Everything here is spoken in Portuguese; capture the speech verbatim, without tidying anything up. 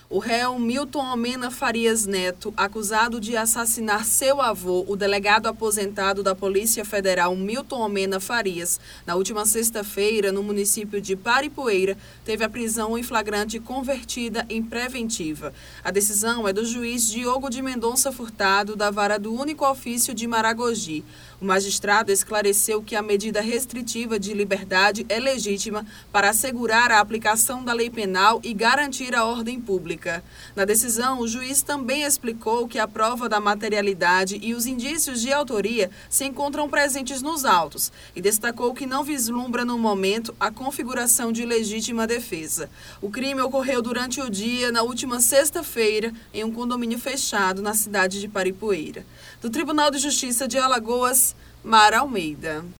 O réu Milton Omena Farias Neto, acusado de assassinar seu avô, o delegado aposentado da Polícia Federal Milton Omena Farias, na última sexta-feira, no município de Paripoeira, teve a prisão em flagrante convertida em preventiva. A decisão é do juiz Diogo de Mendonça Furtado, da Vara do Único Ofício de Maragogi. O magistrado esclareceu que a medida restritiva de liberdade é legítima para assegurar a aplicação da lei penal e garantir a ordem pública. Na decisão, o juiz também explicou que a prova da materialidade e os indícios de autoria se encontram presentes nos autos e destacou que não vislumbra no momento a configuração de legítima defesa. O crime ocorreu durante o dia, na última sexta-feira, em um condomínio fechado na cidade de Paripoeira. Do Tribunal de Justiça de Alagoas, Mara Almeida.